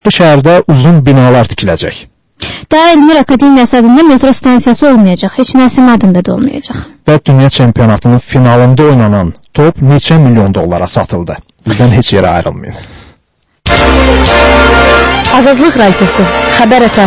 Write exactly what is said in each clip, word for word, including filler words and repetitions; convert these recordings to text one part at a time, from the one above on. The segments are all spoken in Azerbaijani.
Bu şəhərdə uzun binalar tikiləcək. Daha Elmir Akademiyası adında metro stansiyası olmayacaq, heç Nəsim adında da olmayacaq. Və dünya çempionatının finalında oynanan top neçə milyon dollara satıldı. Bizdən heç yerə ayrılmayın. Azadlıq Radiosu, xəbər ətar.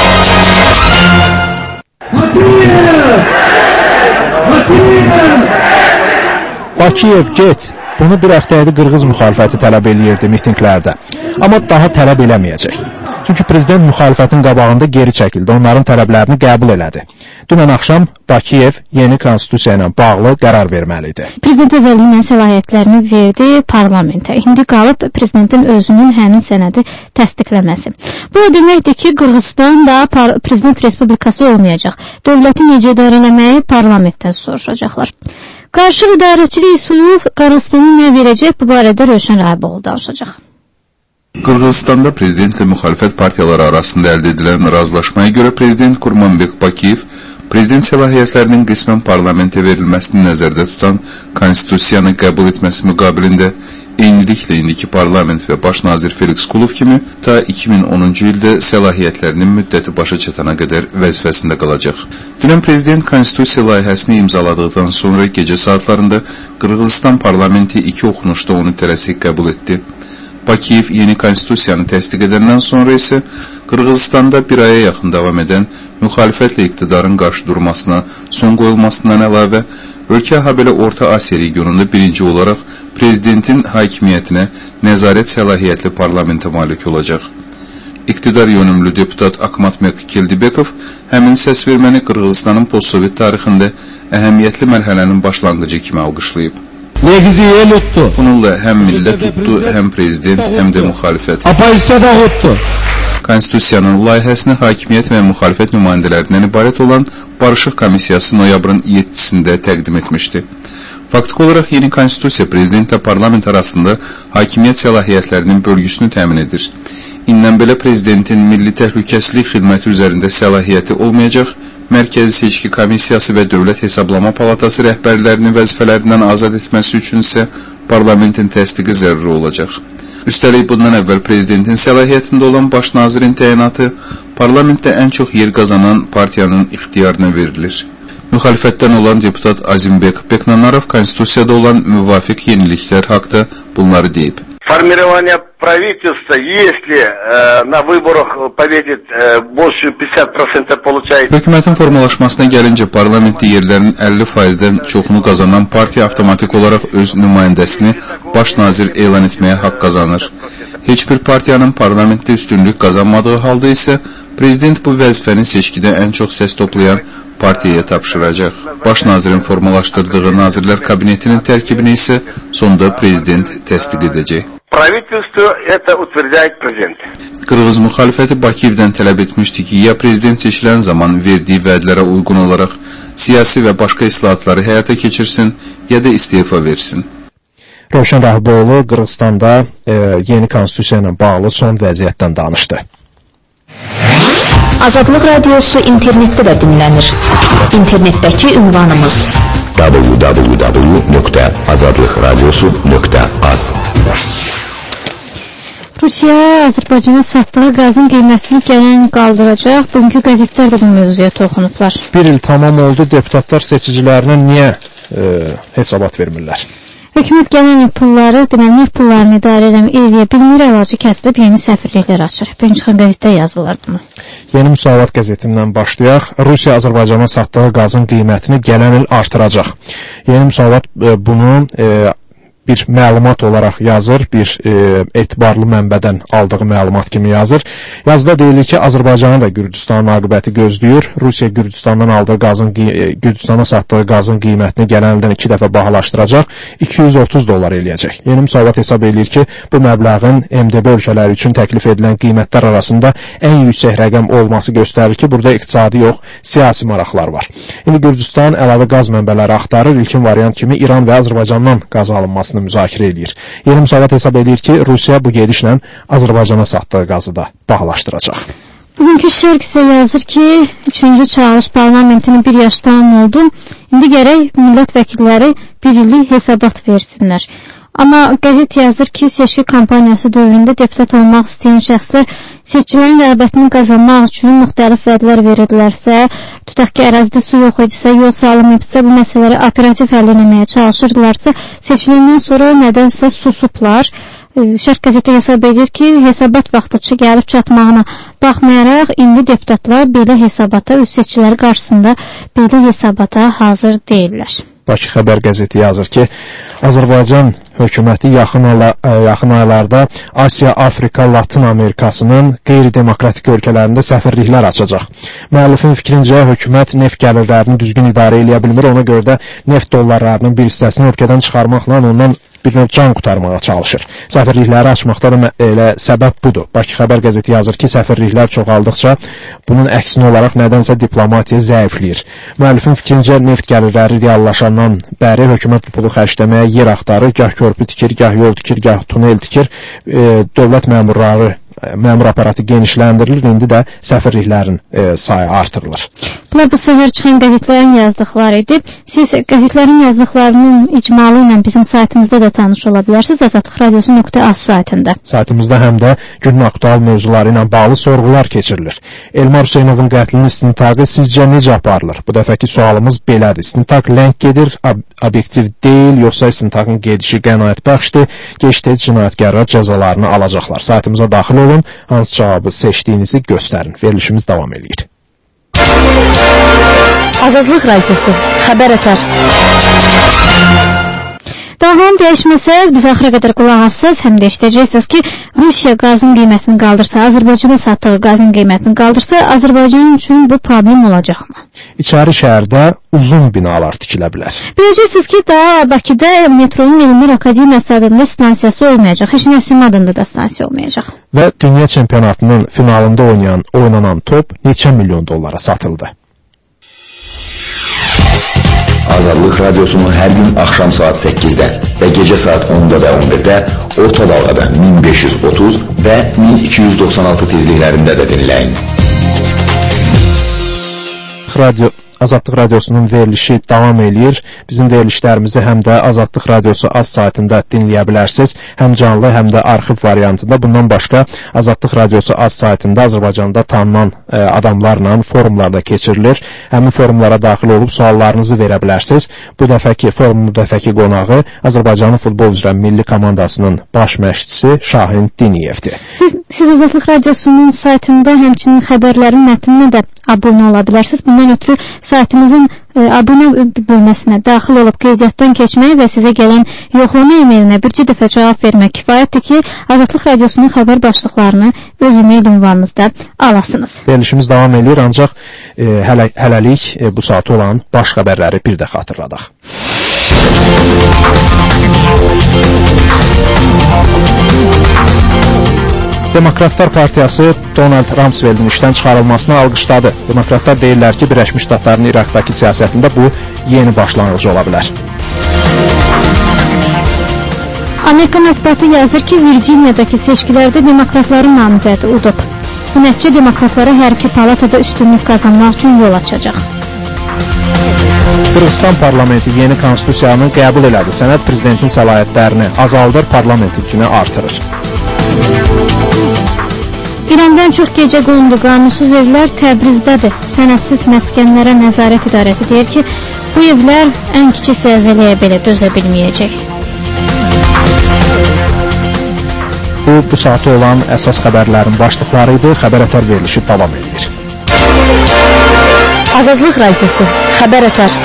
Bakiyev, get! Bunu bir həftəyədir Qırğız müxalifəti tələb eləyirdi mitinqlərdə. Amma daha tələb eləməyəcək. Çünki prezident müxalifətin qabağında geri çəkildi, onların tələblərini qəbul elədi. Dünən axşam Bakiyev yeni konstitusiya ilə bağlı qərar verməli idi. Prezident özəlliyindən səlahiyyətlərini verdi parlamentə. İndi qalıb prezidentin özünün həmin sənədi təsdiqləməsi. Bu o deməkdir ki, Qırğızistan da prezident respublikası olmayacaq. Dövləti necə idarə eləməyi parlamentdən soruşacaqlar. Qarşı idarəçilik üsulu Qırğızistanın nə verəcək, bu barədə Rövşən Rahiboğlu danışacaq. Qırğızistanda prezidentle müxalifət partiyaları arasında əldə edilən razılaşmaya görə prezident Kurmanbek Bakiyev prezident səlahiyyətlərinin qismən parlamentə verilməsini nəzərdə tutan konstitusiyanı qəbul etməsi müqabilində eyniliklə indiki parlament və baş nazir Felix Kulov kimi ta iki min onuncu ildə səlahiyyətlərinin müddəti başa çatana qədər vəzifəsində qalacaq. Dünən prezident konstitusiya layihəsini imzaladıqdan sonra gecə saatlarında Qırğızistan parlamenti iki oxunuşda onu tələsik qəbul etdi. Bakiyev yeni konstitusiyanı təsdiq edəndən sonra isə Qırğızistanda bir aya yaxın davam edən müxalifətlə iqtidarın qarşı durmasına son qoyulmasından əlavə, ölkə habelə Orta Asiya regionunda birinci olaraq prezidentin hakimiyyətinə nəzarət səlahiyyətli parlamentə malik olacaq. İqtidar yönümlü deputat Akmatmek Keldibekov həmin səsverməni Qırğızistanın postsovet tarixində əhəmiyyətli mərhələnin başlanğıcı kimi alqışlayıb. Bununla həm millət tutdu, həm prezident, həm də müxalifət. Konstitusiyanın layihəsini hakimiyyət və müxalifət nümayəndələrindən ibarət olan Barışıq Komissiyası noyabrın yeddisində təqdim etmişdi. Faktiki olaraq yeni konstitusiya prezidentlə parlament arasında hakimiyyət səlahiyyətlərinin bölgüsünü təmin edir. İndən belə prezidentin Milli Təhlükəsizlik Xidməti üzərində səlahiyyəti olmayacaq, Mərkəzi Seçki Komissiyası və Dövlət Hesablama Palatası rəhbərlərini vəzifələrindən azad etməsi üçün isə parlamentin təsdiqi zəruri olacaq. Üstəlik bundan əvvəl prezidentin səlahiyyətində olan baş nazirin təyinatı parlamentdə ən çox yer qazanan partiyanın ixtiyarına verilir. Müxalifətdən olan deputat Azimbek Beknanarov konstitusiyada olan müvafiq yeniliklər haqda bunları deyib. Формирование правительства, если э, на выборах победит э, больше пятьдесят процентов получает. Hökumətin formalaşmasına gəlincə parlamentdə yerlərin əlli faizdən çoxunu qazanan partiya avtomatik olaraq öz nümayəndəsini baş nazir elan etməyə haqq qazanır. Heç bir partiyanın parlamentdə üstünlük qazanmadığı halda isə prezident bu vəzifəni seçkidə ən çox səs toplayan partiyaya tapşıracaq. Baş nazirin formalaşdırdığı nazirlər kabinetinin tərkibini isə sonda prezident təsdiq edəcək. Правительство это утверждает президент. Qırğız müxalifəti Bakiyevdən tələb etmişdi ki, ya prezident seçilən zaman verdiyi vədlərə uyğun olaraq siyasi və başqa islahatları həyata keçirsin, ya da istefa versin. Rövşən Rahiboğlu Qırğızstanda e, yeni konstitusiya ilə bağlı son vəziyyətdən danışdı. Azadlıq Radiosu internetdə də dinlənir. İnternetdəki ünvanımız w w w nöqtə azadlıq radiosu nöqtə az. Rusiya Azərbaycana satdığı qazın qiymətini gələn qaldıracaq. Bugünkü qəzetlər də bu mövzuya toxunublar. Bir il tamam oldu, deputatlar seçicilərinə niyə e, hesabat vermirlər? Hökumət gələn pulları, deməli, pullarını idarə eləyə bilmir, əlacı kəsilib yeni səfirliklər açır. Birinci çıxan qəzetdə yazırlar bunu. Yeni Müsavat qəzetindən başlayaq. Rusiya Azərbaycana satdığı qazın qiymətini gələn il artıracaq. Yeni Müsavat e, bunu e, bir məlumat olaraq yazır, bir e, etibarlı mənbədən aldığı məlumat kimi yazır. Yazıda deyilir ki, Azərbaycanın da Gürcüstanın aqibəti gözləyir. Rusiya Gürcüstandan aldığı qazın, Gürcüstana satdığı qazın qiymətini gələn ildən iki dəfə bahalaşdıracaq, iki yüz otuz dollar eləyəcək. Yeni Müsavat hesab edir ki, bu məbləğin M D B ölkələri üçün təklif edilən qiymətlər arasında ən yüksək rəqəm olması göstərir ki, burada iqtisadi yox, siyasi maraqlar var. İndi Gürcüstan əlavə qaz mənbələri axtarır, ilkin variant kimi İran və Azərbaycandan qaz alınması müzakirə edir. Yeni Müsavat hesab edir ki, Rusiya bu gedişlə Azərbaycana satdığı qazı da bahalaşdıracaq. Bugünkü şərq isə yazır ki, üçüncü çağırış parlamentinin bir yaş tamam oldu. İndi gərək millət vəkilləri bir illik hesabat versinlər. Amma qəzet yazır ki, seçki kampaniyası dövründə deputat olmaq istəyən şəxslər seçkilərin rəğbətini qazanmaq üçün müxtəlif vədlər verirdilərsə, tutaq ki, ərazidə su yox idisə, yol salınmayıbsa, bu məsələləri operativ həll etməyə çalışırdılarsa, seçiləndən sonra nədənsə susublar. Şərq qəzeti hesab edir ki, hesabat vaxtıçı gəlib çatmağına baxmayaraq, indi deputatlar belə hesabata, öz seçkiləri qarşısında belə hesabata hazır deyirlər. Bakı Xəbər qəzeti yazır ki, Azərbaycan hökuməti yaxın, ala, yaxın aylarda Asiya, Afrika, Latin Amerikasının qeyri-demokratik ölkələrində səfirliklər açacaq. Müəllifin fikrincə, hökumət neft gəlirlərini düzgün idarə edə bilmir, ona görə də neft dollarlarının bir hissəsini ölkədən çıxarmaqla ondan bir növ can qutarmağa çalışır. Səfirlikləri açmaqda da elə səbəb budur. Bakı Xəbər qəzeti yazır ki, səfirliklər çoxaldıqca bunun əksinə olaraq nədənsə diplomatiya zəifləyir. Müəllifin fikrincə, neft gəlirləri reallaşandan bəri hökumət pulu xərcləməyə yer axtarır, gah körpü tikir, gah yol tikir, gah tunel tikir, e, dövlət məmurları məmur aparatı genişləndirilir, indi də səfirliklərin e, sayı artırılır. Bunlar bu səhər çıxan qəzetlərin yazdıqları idi. Siz qəzetlərin yazdıqlarının icmalı ilə bizim saytımızda da tanış ola bilərsiniz. azadlıq radiosu nöqtə az saytında. Saytımızda həm də günün aktual mövzuları ilə bağlı sorğular keçirilir. Elmar Hüseynovun qətlinin istintaqı sizcə necə aparılır? Bu dəfəki sualımız belədir. İstintaq ləng gedir, ob obyektiv deyil, yoxsa istintaqın gedişi qənaətbəxşdir, gec-tez cinayətkarlar cəzalarını alacaqlar. Saytımıza daxil olun, hansı cavabı seçdiyinizi göstərin. Verilişimiz davam edir. Azadlıq radiosu, xəbər ətər. Davam dəyişməsəz, biz axıra qədər qulaq assız, həm də işləyəcəksiniz ki, Rusiya qazın qiymətini qaldırsa, Azərbaycana satdığı qazın qiymətini qaldırsa, Azərbaycan üçün bu problem olacaqmı? İçəri şəhərdə uzun binalar tikilə bilər. Biləcəksiniz ki, daha Bakıda metronun Elmir Akademiyası adında stansiyası olmayacaq, heç Nəsim adında da stansiya olmayacaq. Və dünya çempionatının finalında oynayan, oynanan top neçə milyon dollara satıldı? Azadlıq radiosunu hər gün axşam saat səkkizdə və gecə saat onda və on birdə orta dalğada min beş yüz otuz və min iki yüz doxsan altı tezliklərində də dinləyin. Radio Azadlıq radiosunun verilişi davam eləyir. Bizim verilişlərimizi həm də Azadlıq radiosu az saytında dinləyə bilərsiniz. Həm canlı, həm də arxiv variantında. Bundan başqa Azadlıq radiosu az saytında Azərbaycanda tanınan e, adamlarla forumlarda keçirilir. Həmin forumlara daxil olub suallarınızı verə bilərsiniz. Bu dəfəki forumun bu dəfəki qonağı Azərbaycanın futbol üzrə milli komandasının baş məşqçisi Şahin Diniyevdir. Siz, siz Azadlıq radiosunun saytında həmçinin xəbərlərin mətninə də abunə ola bilərsiniz. Bundan ötürü saytımızın e, abunə bölməsinə daxil olub qeydiyyatdan keçmək və sizə gələn yoxlama e-mailinə bircə dəfə cavab vermək kifayətdir ki, Azadlıq radiosunun xəbər başlıqlarını öz e-mail ünvanınızda alasınız. Verilişimiz davam edir, ancaq e, hələ, hələlik e, bu saat olan baş xəbərləri bir də xatırladaq. Demokratlar Partiyası Donald Rumsfeldin işdən çıxarılmasını alqışladı. Demokratlar deyirlər ki, Birləşmiş Ştatların İraqdakı siyasətində bu yeni başlanğıc ola bilər. Amerika mətbuatı yazır ki, Virginiyadakı seçkilərdə demokratların namizədi udub. Bu nəticə demokratlara hər iki palatada üstünlük qazanmaq üçün yol açacaq. Qırğızstan parlamenti yeni konstitusiyanı qəbul elədi. Sənəd prezidentin səlahiyyətlərini azaldır, parlament yükünü artırır. İrandan çox gecə qondu qanunsuz evlər Təbrizdədir. Sənədsiz məskənlərə nəzarət idarəsi deyir ki, bu evlər ən kiçik zəlzələyə belə dözə bilməyəcək. Bu, bu saatı olan əsas xəbərlərin başlıqları idi. Xəbər ətər verilişi davam edir. Azadlıq radiosu, xəbər ətər.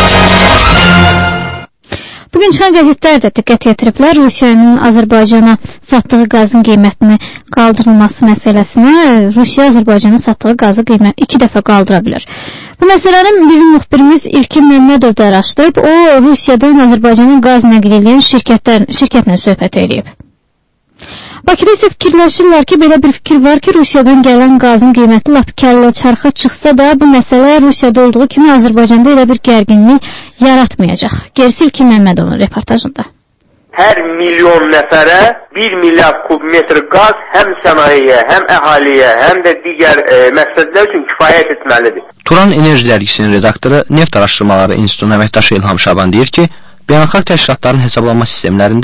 Bugün çıxan qəzetlər də diqqət yetiriblər Rusiyanın Azərbaycana satdığı qazın qiymətini qaldırılması məsələsinə. Rusiya Azərbaycana satdığı qazı qiymət iki dəfə qaldıra bilər. Bu məsələni bizim müxbirimiz İlkin Məmmədov da araşdırıb. O, Rusiyadan Azərbaycana qaz nəql edən şirkətlə söhbət edib. Bakıda isə fikirləşirlər ki, belə bir fikir var ki, Rusiyadan gələn qazın qiyməti lap kəllə çarxa çıxsa da, bu məsələ Rusiyada olduğu kimi Azərbaycanda elə bir gərginlik yaratmayacaq. Gerisi İlkin Məmmədovun reportajında. Hər milyon nəfərə bir milyard kubmetr qaz həm sənayeyə, həm əhaliyə, həm də digər e, məqsədlər üçün kifayət etməlidir. Turan Enerji Dərgisinin redaktoru, Neft Araşdırmaları İnstitutunun əməkdaşı İlham Şaban deyir ki, beynəlxalq təşkilatların hesablanma sistemlərində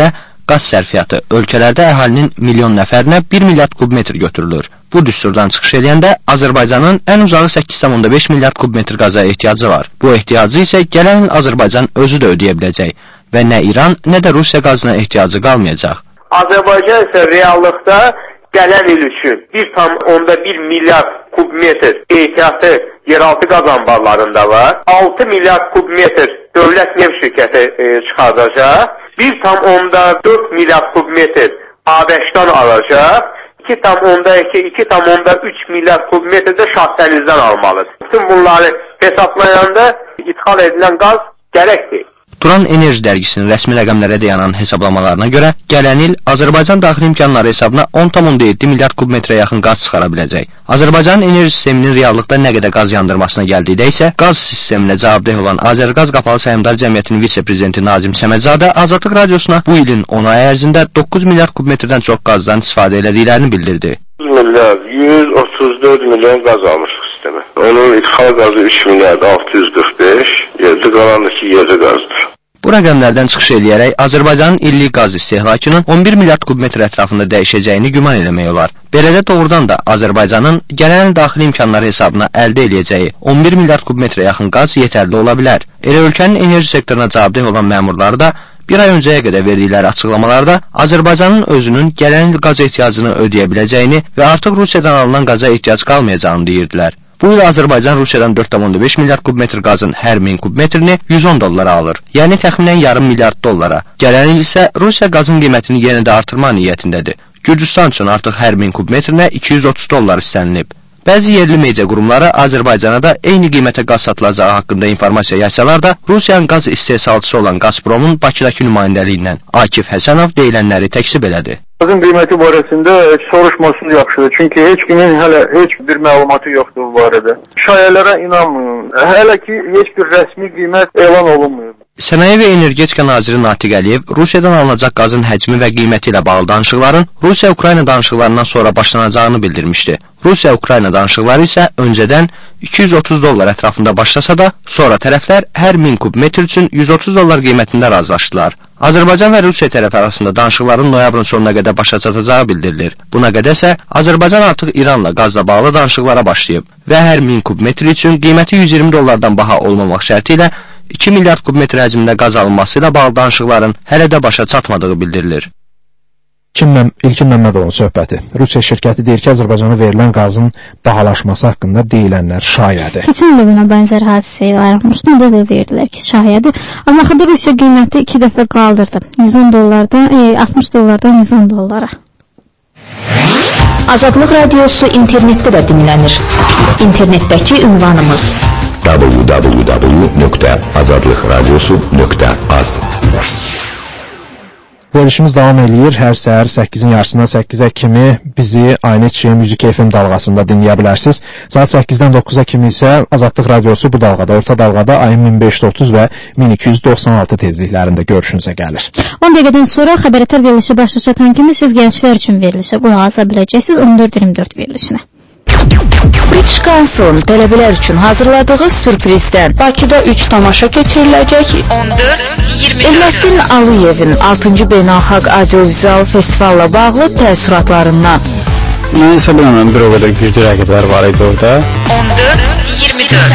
qaz sərfiyyatı ölkələrdə əhalinin milyon nəfərinə bir milyard kubmetr götürülür. Bu düsturdan çıxış edəndə Azərbaycanın ən uzağı səkkiz nöqtə beş milyard kubmetr qaza ehtiyacı var. Bu ehtiyacı isə gələn il Azərbaycan özü də ödəyə biləcək və nə İran, nə də Rusiya qazına ehtiyacı qalmayacaq. Azərbaycan isə reallıqda gələn il üçün bir nöqtə bir milyard kubmetr ehtiyatı yeraltı qaz anbarlarında var. altı milyard kubmetr dövlət neft şirkəti e, çıxardacaq. bir nöqtə dörd milyard kubmetr ABŞ-dan alacaq. iki nöqtə iki iki nöqtə üç milyard kubmetr də şahsənizdən almalıdır. Bütün bunları hesablayanda ithal edilən qaz gərəkdir. Turan Enerji dərgisinin rəsmi rəqəmlərə dayanan hesablamalarına görə, gələn il Azərbaycan daxili imkanları hesabına on nöqtə yeddi milyard kubmetrə yaxın qaz çıxara biləcək. Azərbaycanın enerji sisteminin reallıqda nə qədər qaz yandırmasına gəldikdə isə, qaz sisteminə cavabdeh olan Azərqaz Qapalı Səhmdar Cəmiyyətinin vitse-prezidenti Nazim Səmədzadə Azadlıq Radiosuna bu ilin on ay ərzində doqquz milyard kubmetrdən çox qazdan istifadə elədiklərini bildirdi. milyard yüz otuz dörd milyon qaz almışıq sistemə. Onun ithal qazı üç milyard altı yüz qırx beş, yerli qalanındakı yerli qazdır. Bu rəqəmlərdən çıxış eləyərək Azərbaycanın illik qaz istehlakının on bir milyard kubmetr ətrafında dəyişəcəyini güman eləmək olar. Belədə doğrudan da Azərbaycanın gələn il daxili imkanları hesabına əldə eləyəcəyi on bir milyard kubmetrə yaxın qaz yetərli ola bilər. Elə ölkənin enerji sektoruna cavabdeh olan məmurları da bir ay öncəyə qədər verdikləri açıqlamalarda Azərbaycanın özünün gələn il qaz ehtiyacını ödəyə biləcəyini və artıq Rusiyadan alınan qaza ehtiyac qalmayacağını deyirdilər. Bu il Azərbaycan Rusiyadan dörd nöqtə beş milyard kubmetr qazın hər min kubmetrini yüz on dollara alır. Yəni təxminən yarım milyard dollara. Gələn il isə Rusiya qazın qiymətini yenə də artırma niyyətindədir. Gürcüstan üçün artıq hər min kubmetrinə iki yüz otuz dollar istənilib. Bəzi yerli media qurumları Azərbaycana da eyni qiymətə qaz satılacağı haqqında informasiya yaysalar da, Rusiyanın qaz istehsalçısı olan Gazpromun Bakıdakı nümayəndəliyindən Akif Həsənov deyilənləri təksib elədi. Qazın qiyməti barəsində soruşması yaxşıdır. Çünki heç kimin hələ heç bir məlumatı yoxdur bu barədə. Şayələrə inanmayın. Hələ ki heç bir rəsmi qiymət elan olunmuyor. Sənaye və Energetika naziri Natiq Əliyev Rusiyadan alınacaq qazın həcmi və qiyməti ilə bağlı danışıqların Rusiya-Ukrayna danışıqlarından sonra başlanacağını bildirmişdi. Rusiya-Ukrayna danışıqları isə öncədən iki yüz otuz dollar ətrafında başlasa da, sonra tərəflər hər min kubmetr üçün yüz otuz dollar qiymətində razılaşdılar. Azərbaycan və Rusiya tərəfi arasında danışıqların noyabrın sonuna qədər başa çatacağı bildirilir. Buna qədər isə Azərbaycan artıq İranla qazla bağlı danışıqlara başlayıb və hər min kubmetr üçün qiyməti yüz iyirmi dollardan baha olmamaq şərti ilə iki milyard kubmetr həcmində qaz alınması ilə bağlı danışıqların hələ də başa çatmadığı bildirilir. İlkin Məmmədovun söhbəti. Rusiya şirkəti deyir ki, Azərbaycana verilən qazın bahalaşması haqqında deyilənlər şayədir. Keçən ildə buna bənzər hadisə yaranmışdı. Onda da deyirdilər ki, şayədir. Amma axırda Rusiya qiyməti iki dəfə qaldırdı. yüz on dollardan, e, altmış dollardan yüz on dollara. Azadlıq Radiosu internetdə də dinlənir. İnternetdəki ünvanımız w w w nöqtə azadlıq radiosu nöqtə az. Verilişimiz davam eləyir. Hər səhər səkkizin yarısından səkkizə kimi bizi Aynet Müzik F M dalğasında dinləyə bilərsiniz. Saat səkkizdən doqquza kimi isə Azadlıq Radiosu bu dalğada, orta dalğada ayın min beş yüz otuz və min iki yüz doxsan altı tezliklərində görüşünüzə gəlir. on dəqiqədən sonra xəbərətər verilişi başa çatan kimi siz gənclər üçün verilişə qulaq asa biləcəksiniz on dörd iyirmi dörd verilişinə. British Council tələbələr üçün hazırladığı sürprizdən Bakıda üç tamaşa keçiriləcək. on dörd iyirmi dörd Elməddin Aliyevin altıncı Beynəlxalq Audiovizual Festival'la bağlı təəssüratlarından. Mən hesab edirəm, bir o qədər güclü rəqiblər var idi orada. on dörd iyirmi dörd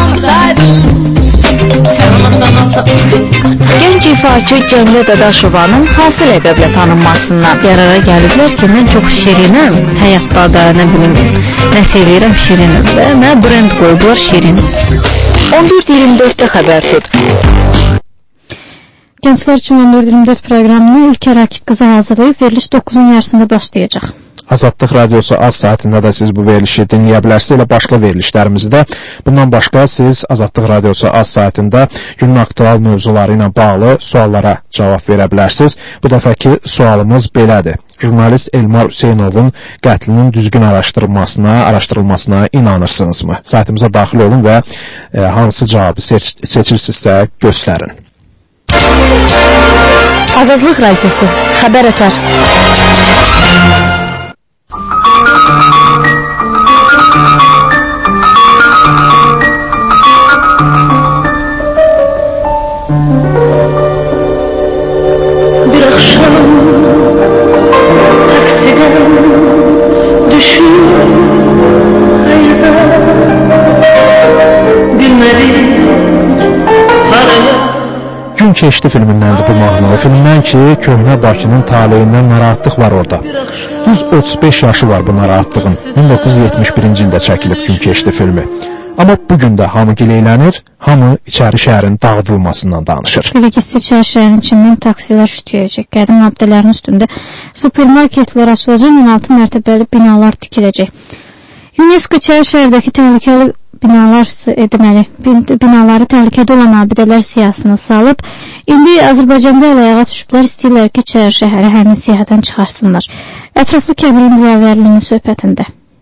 Gənc ifaçı Cəmilə Dadaşovanın hansı ləqəblə tanınmasından qərara gəliblər ki, mən çox şirinəm, həyatda da, nə bilim, nəsə eləyirəm şirinim və mənə brend qoydular şirin. on dörd iyirmi dörddə xəbər tut. Gənclər üçün on dörd iyirmi dörd proqramını Ülkə Rakib qızı hazırlayıb, veriliş doqquzun yarısında başlayacaq. Azadlıq Radiosu az saatində də siz bu verilişi dinləyə bilərsiniz. Elə başqa verilişlərimizi də. Bundan başqa siz Azadlıq Radiosu az saatində günün aktual mövzuları ilə bağlı suallara cavab verə bilərsiniz. Bu dəfəki sualımız belədir. Jurnalist Elmar Hüseynovun qətlinin düzgün araşdırılmasına, araşdırılmasına inanırsınızmı? Saytımıza daxil olun və e, hansı cavabı seç seçirsinizsə göstərin. Azadlıq Radiosu, xəbər ötər. Bir akşam keçdi filmindəndir bu mahnı. O filmdən ki, köhnə Bakının taleyindən narahatlıq var orada. Düz otuz beş yaşı var bu narahatlığın. min doqquz yüz yetmiş birinci ildə çəkilib Gün keçdi filmi. Amma bugün də hamı gileylənir, hamı içəri şəhərin dağıdılmasından danışır. Belə ki, içəri şəhərin içindən taksilər şütüyəcək, qədim abidələrin üstündə supermarketlər açılacaq, on altı mərtəbəli binalar tikiləcək. UNESCO içəri şəhərdəki təhlükəli binalar, deməli, binaları təhlükədə olan abidələr siyahısına salıb, indi Azərbaycanda əl-ayağa düşüblər, istəyirlər ki, içəri şəhəri həmin siyahıdan çıxarsınlar. Ətraflı Kəbrin Dilavərlinin söhbətində.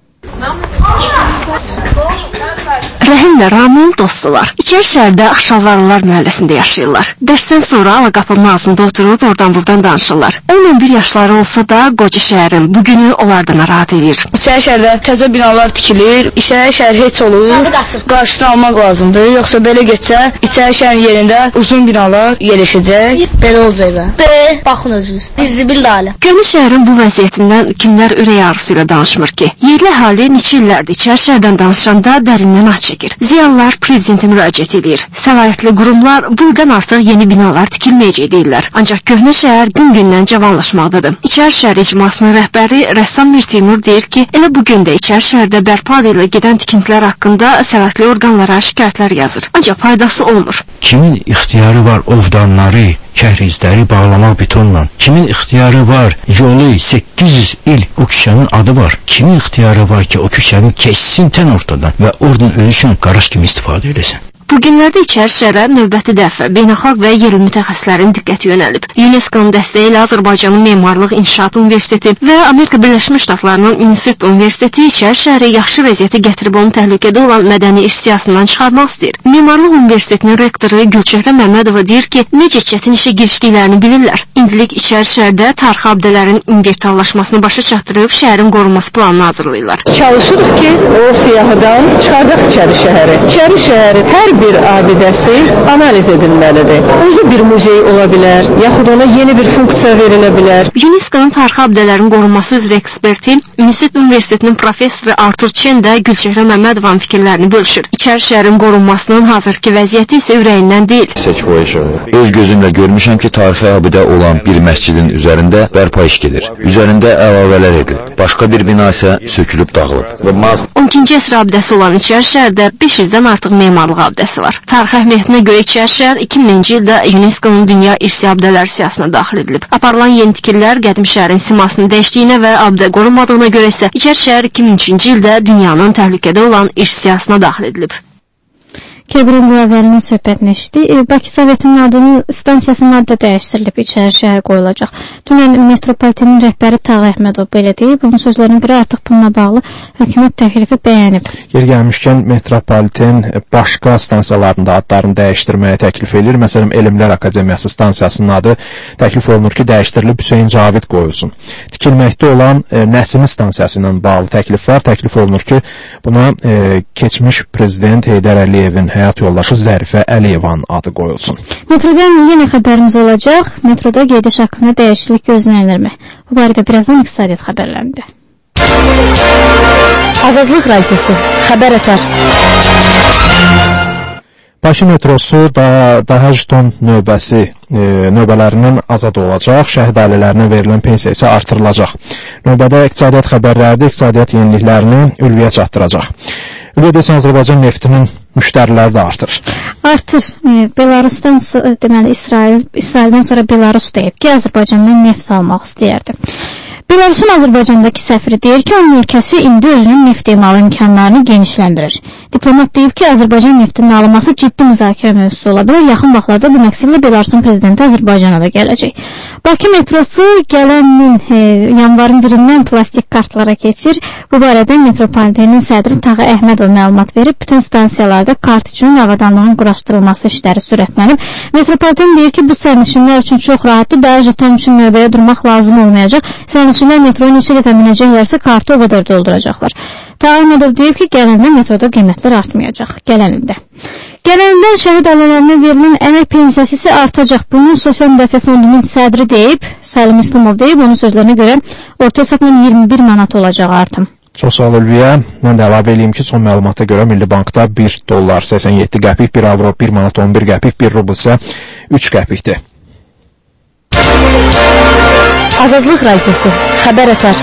Rəhim və Ramin dostdular. İçəri şəhərdə Axşalvarlılar məhəlləsində yaşayırlar. Dərsdən sonra Alaqapının ağzında oturub oradan-buradan danışırlar. on on bir yaşları olsa da qoca şəhərin bugünü onlar da narahat edir. İçəri şəhərdə təzə binalar tikilir, içəri şəhər heç olur, qarşısını almaq lazımdır. Yoxsa belə getsə, içəri şəhərin yerində uzun binalar yerləşəcək, belə olacaq da. De, baxın özünüz. Zibil dalə. Gönül şəhərin bu vəziyyətindən kimlər ürək ağrısı ilə danışmır ki? Yerli əhali neçə illərdir içəri şəhərdən danışanda dərindən ah çəkir. Ziyalılar prezidentə müraciət edir. Səlahiyyətli qurumlar bu ildən artıq yeni binalar tikilməyəcək deyirlər. Ancaq köhnə şəhər gün-gündən cavanlaşmaqdadır. İçəri şəhər icmasının rəhbəri rəssam Mir Teymur deyir ki, elə bugün də içəri şəhərdə bərpa edilə gedən tikintilər haqqında səlahiyyətli orqanlara şikayətlər yazır. Ancaq faydası olmur. Kimin ixtiyarı var ovdanları, kəhrizləri bağlamaq betonla? Kimin ixtiyarı var yolu səkkiz yüz il o küçənin adı var? Kimin ixtiyarı var ki o küçəni keçsin tən ortadan və oradan ölüşün qaraş kimi istifadə edesin? Bu günlərdə içəri şəhərə növbəti dəfə beynəlxalq və yerli mütəxəssislərin diqqəti yönəlib. UNESCO-nun dəstəyi ilə Azərbaycanın Memarlıq İnşaat Universiteti və Amerika Birləşmiş Ştatlarının Minnesota Universiteti içəri şəhərə yaxşı vəziyyətə gətirib onu təhlükədə olan mədəni iş siyasından çıxarmaq istəyir. Memarlıq Universitetinin rektoru Gülçəhrə Məmmədova deyir ki, necə çətin işə girişdiklərini bilirlər. İndilik içəri şəhərdə tarixi abidələrin invertallaşmasını başa çatdırıb şəhərin qorunması planını hazırlayırlar. Çalışırıq ki, o siyahıdan çıxardaq içəri şəhəri. İçəri şəhərin hər bir abidəsi analiz edilməlidir. Özü bir muzey ola bilər, yaxud ona yeni bir funksiya verilə bilər. UNESCO-nun tarixi abidələrin qorunması üzrə eksperti, Minnesota Universitetinin professoru Artur Chen də Gülçəhrə Məmmədovanın fikirlərini bölüşür. İçəri şəhərin qorunmasının hazırki vəziyyəti isə ürəyindən deyil. Öz gözümlə görmüşəm ki, tarixi abidə olan bir məscidin üzərində bərpa iş gedir. Üzərində əlavələr edilir. Başqa bir bina isə sökülüb dağılıb. on ikinci əsr abidəsi olan içəri şəhərdə beş yüzdən artıq memarlıq abidəsi var. Tarix əhəmiyyətinə görə içəri şəhər iki minci ildə UNESCO-nun Dünya İrsi Abidələr siyahısına daxil edilib. Aparılan yeni tikililər qədim şəhərin simasını dəyişdiyinə və abidə qorunmadığına görə isə içəri şəhər iki min üçüncü ildə dünyanın təhlükədə olan irs siyahısına daxil edilib. Kəbrin Dilavərlinin söhbətini eşitdi. Bakı Sovetinin adını, stansiyasının adı da dəyişdirilib, içəri şəhər qoyulacaq. Dünən metropolitenin rəhbəri Tağ Əhmədov belə deyib. Onun sözlərinə görə artıq bununla bağlı hökumət təklifi bəyənib. Yer gəlmişkən metropoliten başqa stansiyalarında adlarını dəyişdirməyə təklif edir. Məsələn, Elmlər Akademiyası stansiyasının adı təklif olunur ki, dəyişdirilib Hüseyn Cavid qoyulsun. Tikilməkdə olan e, Nəsimi stansiyası ilə bağlı təklif var. Təklif olunur ki, buna e, keçmiş prezident Heydər Əliyevin həyat yoldaşı Zərifə Əliyevanın adı qoyulsun. Metrodan yenə xəbərimiz olacaq. Metroda gediş haqqında dəyişiklik gözlənilirmi? Bu barədə birazdan iqtisadiyyat xəbərlərində. Azadlıq Radiosu xəbər ötər. Bakı metrosu da, daha ton növbəsi e, növbələrinin azad olacaq, şəhid ailələrinin verilən pensiya isə artırılacaq. Növbədə iqtisadiyyat xəbərlərdə iqtisadiyyat yeniliklərini ülviyə çatdıracaq. Ülviyə desən Azərbaycan neftinin müştəriləri də artır. Artır. E, Belarusdan, deməli, İsrail, İsraildən sonra Belarus deyib ki, Azərbaycandan neft almaq istəyərdi. Belarusun Azərbaycandakı səfiri deyir ki, onun ölkəsi indi özünün neft emalı imkanlarını genişləndirir. Diplomat deyib ki, Azərbaycan neftinin alınması ciddi müzakirə mövzusu ola bilər. Yaxın vaxtlarda bu məqsədlə Belarusun prezidenti Azərbaycana da gələcək. Bakı metrosu gələn min e, yanvarın birindən plastik kartlara keçir. Bu barədə metropolitenin sədri Tağ Əhmədov məlumat verib. Bütün stansiyalarda kart üçün avadanlığın quraşdırılması işləri sürətlənib. Metropoliten deyir ki, bu sərnişinlər üçün çox rahatdır. Daha jeton üçün növbəyə durmaq lazım olmayacaq. Sərnişinlər metroya neçə dəfə minəcəklərsə kartı o qədər dolduracaqlar. Tağ Əhmədov deyib ki, gələndə metroda qiymətlər artmayacaq. Gələn ildə. Gələn ildən şəhid ailələrinə verilən əmək pensiyası isə artacaq. Bunun Sosial Müdafiə Fondunun sədri deyib, Salim İslamov deyib, onun sözlərinə görə orta hesabla iyirmi bir manat olacaq artım. Çox sağ ol Ülviyə. Mən də əlavə edeyim ki, son məlumata görə Milli Bankda bir dollar səksən yeddi qəpik, bir avro bir manat on bir qəpik, bir rubl isə üç qəpikdir. Azadlıq Radiosu xəbər ötər.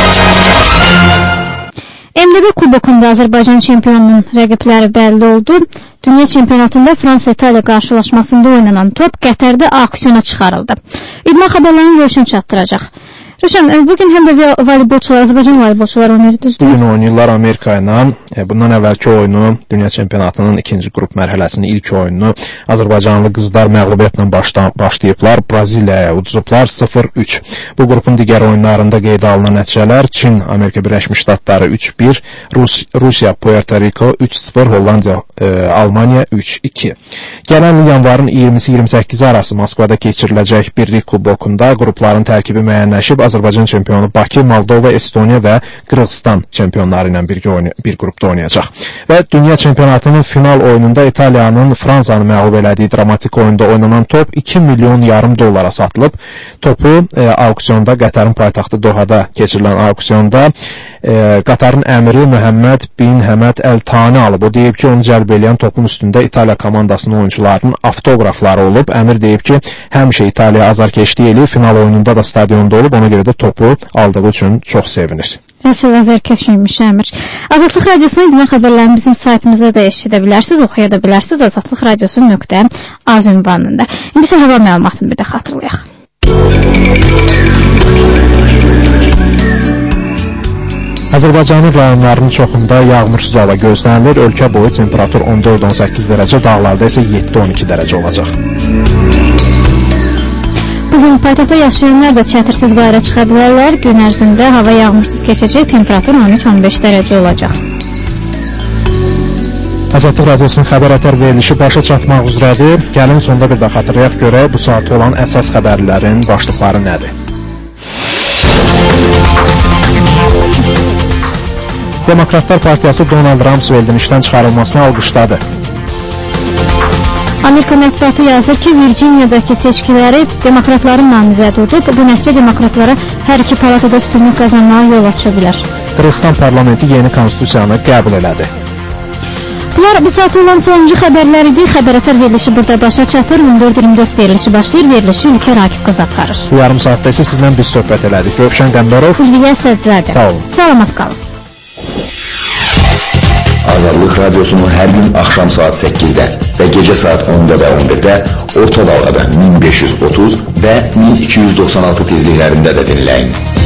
M D B kubokunda Azərbaycan çempionunun rəqibləri bəlli oldu. Dünya çempionatında Fransa-İtaliya qarşılaşmasında oynanan top Qətərdə aksiyona çıxarıldı. İdman xəbərlərini Rövşən çatdıracaq. Rövşən, bugün həm də voleybolçular, Azərbaycan voleybolçular oynayır, düzdür? Bugün oynayırlar Amerika ilə. Bundan əvvəlki oyunu, Dünya çempionatının ikinci qrup mərhələsinin ilk oyununu Azərbaycanlı qızlar məğlubiyyətlə başlayıblar. Braziliyaya uduzublar sıfır üç. Bu qrupun digər oyunlarında qeydə alınan nəticələr Çin, Amerika Birləşmiş Ştatları üç bir, Rus Rusiya, Puerto Rico üç sıfır, Hollandiya, e, Almaniya üç iki. Gələn il yanvarın iyirmisi iyirmi səkkizi arası Moskvada keçiriləcək Birlik kubokunda qrupların tərkibi müəyyənləşib. Azərbaycan çempionu Bakı, Moldova, Estoniya və Qırğızstan çempionları ilə bir, bir qrupda oynayacaq. Və dünya çempionatının final oyununda İtaliyanın Fransanı məğlub elədiyi dramatik oyunda oynanan top iki milyon yarım dollara satılıb. Topu e, auksiyonda Qətərin paytaxtı Dohada keçirilən auksiyonda e, Qətərin əmiri Məhəmməd bin Həməd Əl-Tani alıb. O deyib ki, onu cəlb eləyən topun üstündə İtaliya komandasının oyuncularının avtografları olub. Əmir deyib ki, həmişə İtaliya azarkeşliyi eləyib, final oyununda da stadionda olub, ona görə də topu aldığı üçün çox sevinir. Əsl azarkeşliymiş Əmir. Azadlıq Radiosunun idman xəbərlərini bizim saytımızda da eşidə bilərsiniz, oxuya da bilərsiniz. azadlıq radiosu nöqtə az ünvanında. İndi isə hava məlumatını bir də xatırlayaq. Azərbaycanın rayonlarının çoxunda yağmursuz hava gözlənilir. Ölkə boyu temperatur on dörd on səkkiz dərəcə, dağlarda isə yeddi on iki dərəcə olacaq. Bugün paytaxtda yaşayanlar da çətirsiz bayıra çıxa bilərlər. Gün ərzində hava yağmursuz keçəcək, temperatur on üç on beş dərəcə olacaq. Azadlıq Radiosunun xəbər ətər verilişi başa çatmaq üzrədir. Gəlin sonda bir də xatırlayaq görək bu saat olan əsas xəbərlərin başlıqları nədir? Demokratlar Partiyası Donald Rumsfeldin işdən çıxarılmasını alqışladı. Amerika mətbuatı yazır ki, Virginiyadakı seçkiləri demokratların namizədi olub. Bu nəticə demokratlara hər iki palatada üstünlük qazanmağa yol aça bilər. Qırğızstan parlamenti yeni konstitusiyanı qəbul elədi. Bunlar bu saat olan sonuncu xəbərlər idi. Xəbər ətər verilişi burada başa çatır. on dörd iyirmi dörd verilişi başlayır. Verilişi Ülkə Rakib qız aparır. Bu yarım saatda isə sizlə biz söhbət elədik. Rövşən Qəmbərov, Ülviyə Sədzadə. Sağ olun. Salamat qalın. Azadlıq Radiosunu hər gün axşam saat səkkizdə və gecə saat onda və on birdə orta dalğada min beş yüz otuz və min iki yüz doxsan altı tezliklərində də dinləyin.